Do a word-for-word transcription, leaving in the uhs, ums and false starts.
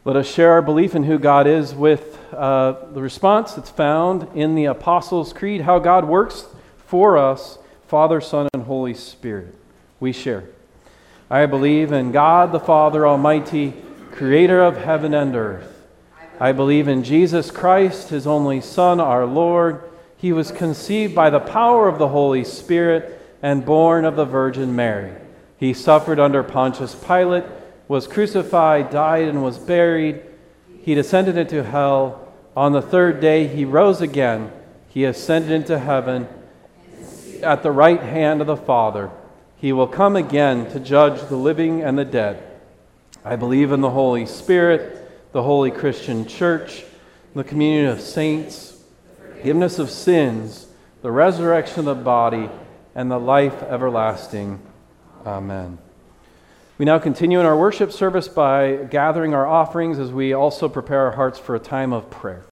Let us share our belief in who God is with uh, the response that's found in the Apostles' Creed, how God works for us, Father, Son, and Holy Spirit. We share. I believe in God the Father Almighty, creator of heaven and earth. I believe in Jesus Christ, his only Son, our Lord. He was conceived by the power of the Holy Spirit and born of the Virgin Mary. He suffered under Pontius Pilate, was crucified, died, and was buried. He descended into hell. On the third day he rose again. He ascended into heaven at the right hand of the Father. He will come again to judge the living and the dead. I believe in the Holy Spirit, the holy Christian Church, the communion of saints, forgiveness of sins, the resurrection of the body, and the life everlasting. Amen. We now continue in our worship service by gathering our offerings as we also prepare our hearts for a time of prayer.